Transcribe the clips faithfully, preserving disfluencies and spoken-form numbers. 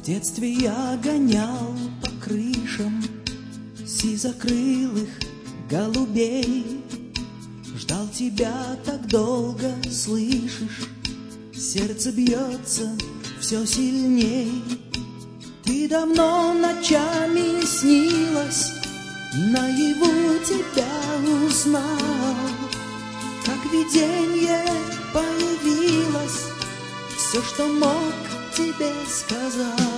детстве я гонял по крышам сизокрылых голубей. Ждал тебя так долго, слышишь, сердце бьется все сильней. Ты давно ночами снилась, наяву тебя узнал. Как видение появилось, все, что мог, тебе сказал.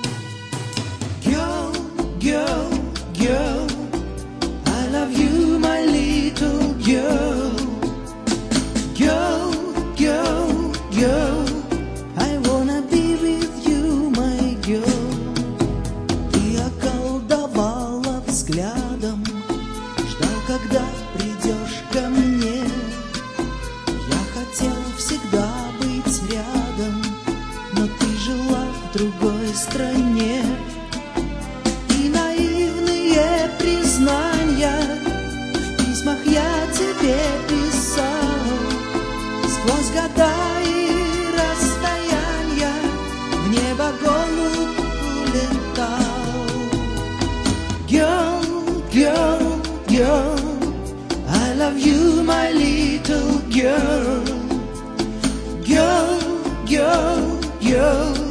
Girl, girl, girl, I love you, my little girl. Girl, girl, girl, I wanna be with you, my girl. Ты околдовала взглядом, ждал, когда придешь ко мне. Я хотел всегда быть рядом, но ты жила в другой стране. И наивные признания в письмах я тебе писал. Сквозь года и расстояния в небо голубь улетал. Girl, girl, girl, I love you, my little girl. Girl, girl, girl,